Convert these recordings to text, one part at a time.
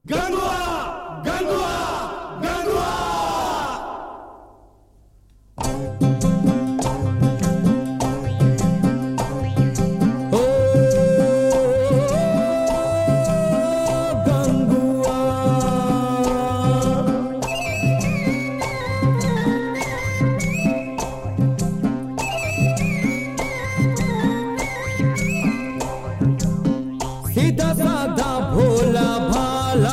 गंगुआ गंगुआ गंगुआ। सीधा साधा भोला भाला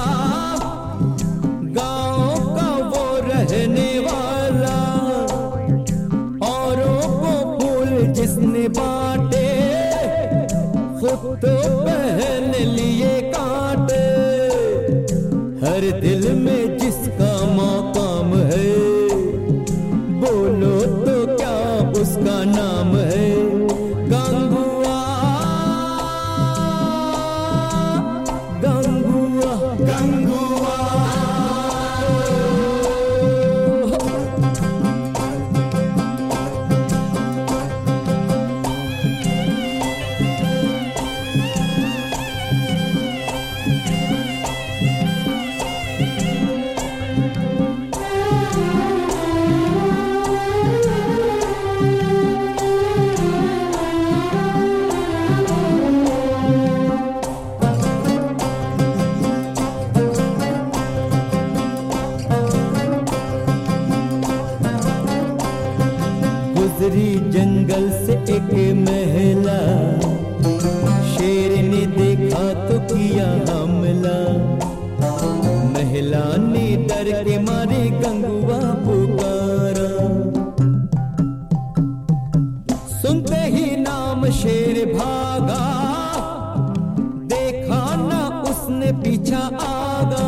गाँव का वो रहने वाला, औरों को फूल जिसने बांटे खुद तो पहन लिए कांटे। हर दिल में जिसका मकाम है बोलो तो क्या उसका नाम है। गंगुआ गंगुआ गंगुआ गुजरी जंगल से एक महिला, शेर ने देखा तो किया हमला। महिला ने डर के मारे गंगुआ पुकारा, सुनते ही नाम शेर भागा, देखा ना उसने पीछा आगा।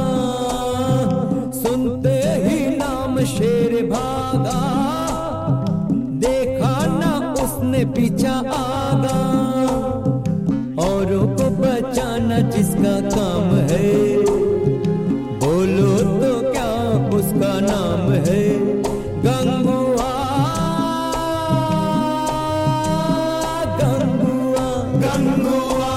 सुनते ही नाम शेर भागा, देखा ना उसने पीछा आगा। औरों को बचाना जिसका काम है बोलो तो क्या उसका नाम है। गंगुआ गंगुआ गंगुआ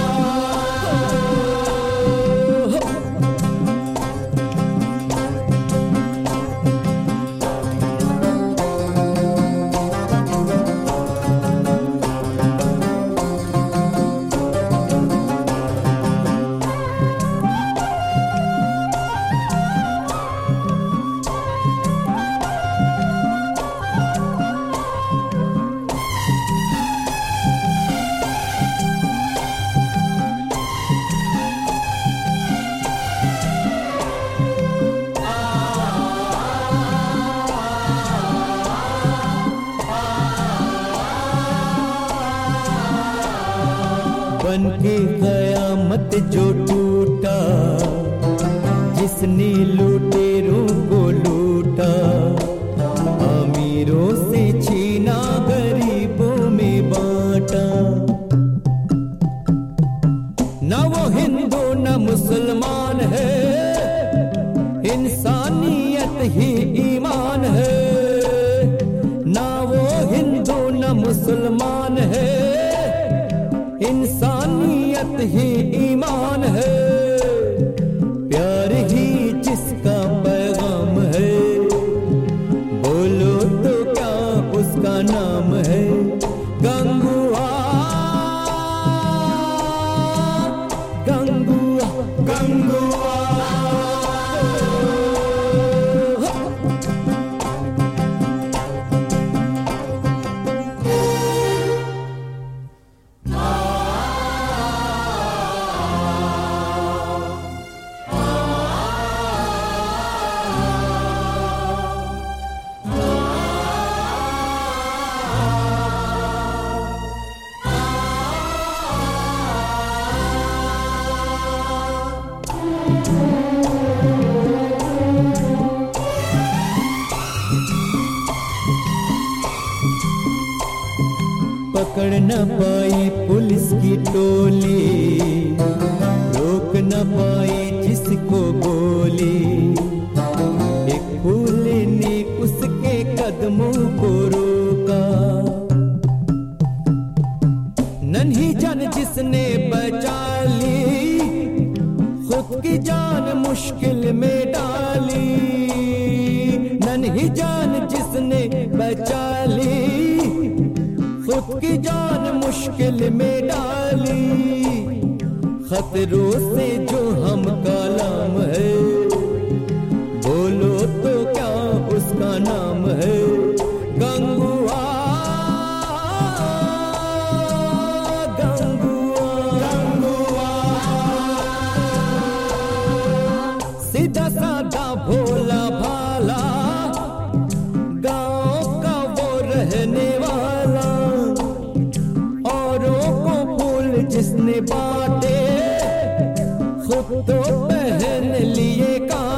बन के कयामत जो टूटा, जिसने लुटेरों को लूटा। अमीरों से छीना गरीबों में बांटा। न वो हिंदू न मुसलमान है, इंसानियत ही ईमान है। न वो हिंदू न मुसलमान है, इंसानियत ही ईमान है। प्यार ही जिसका पैगाम है बोलो तो क्या उसका नाम है। गंगुआ गंगुआ गंगुआ पकड़ न पाई पुलिस की टोली, रोक न पाई जिसको गोली। एक फूल ने उसके कदमों को रोका, नन्ही जान जिसने बचा ली, खुद की जान मुश्किल मुश्किल में डाली, नन्ही जान जिसने बचा ली, खुद की जान मुश्किल में डाली। खतरों से जो हम कलाम है, बोलो तो क्या उसका नाम है, गंगुआ गंगुआ गंगुआ सीधा साधा भोला भाला, गांव का वो रहने वाला, औरों को फूल जिसने बांटे, खुद तो पहन लिए का